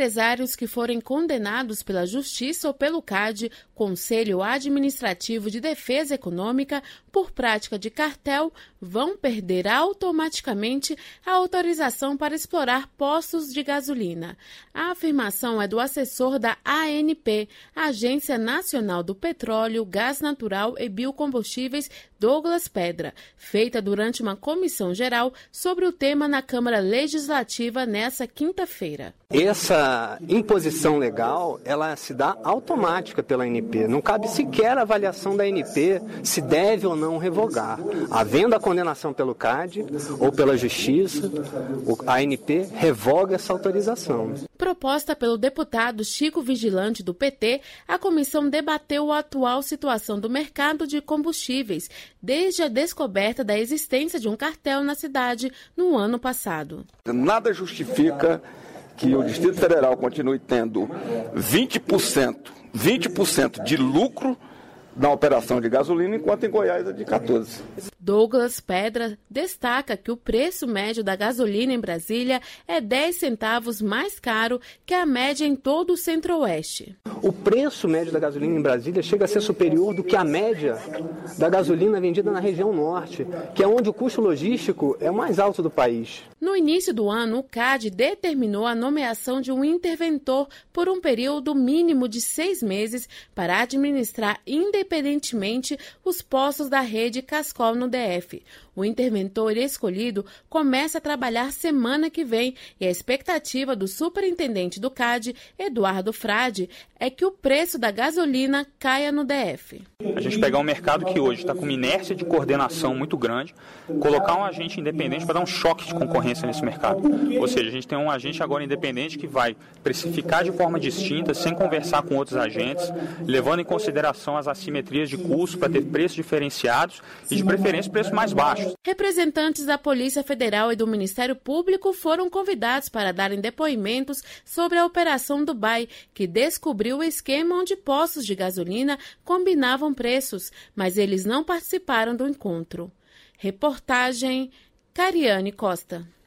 Empresários que forem condenados pela Justiça ou pelo CAD, Conselho Administrativo de Defesa Econômica, por prática de cartel, vão perder automaticamente a autorização para explorar postos de gasolina. A afirmação é do assessor da ANP, Agência Nacional do Petróleo, Gás Natural e Biocombustíveis, Douglas Pedra, feita durante uma comissão geral sobre o tema na Câmara Legislativa nesta quinta-feira. Essa imposição legal, ela se dá automática pela ANP. Não cabe sequer a avaliação da ANP se deve ou não revogar. Havendo a condenação pelo CAD ou pela Justiça, a ANP revoga essa autorização. Proposta pelo deputado Chico Vigilante do PT, a comissão debateu a atual situação do mercado de combustíveis, desde a descoberta da existência de um cartel na cidade no ano passado. Nada justifica que o Distrito Federal continue tendo 20% de lucro na operação de gasolina, enquanto em Goiás é de 14%. Douglas Pedra destaca que o preço médio da gasolina em Brasília é 10 centavos mais caro que a média em todo o Centro-Oeste. O preço médio da gasolina em Brasília chega a ser superior do que a média da gasolina vendida na região norte, que é onde o custo logístico é o mais alto do país. No início do ano, o CAD determinou a nomeação de um interventor por um período mínimo de 6 meses para administrar independentemente os postos da rede Cascol no DF. O interventor escolhido começa a trabalhar semana que vem e a expectativa do superintendente do CAD, Eduardo Frade, é que o preço da gasolina caia no DF. A gente pegar um mercado que hoje está com uma inércia de coordenação muito grande, colocar um agente independente para dar um choque de concorrência nesse mercado. Ou seja, a gente tem um agente agora independente que vai precificar de forma distinta, sem conversar com outros agentes, levando em consideração as assimetrias de custo para ter preços diferenciados e, de preferência, preços mais baixos. Representantes da Polícia Federal e do Ministério Público foram convidados para darem depoimentos sobre a Operação Dubai, que descobriu o esquema onde postos de gasolina combinavam preços, mas eles não participaram do encontro. Reportagem Cariane Costa.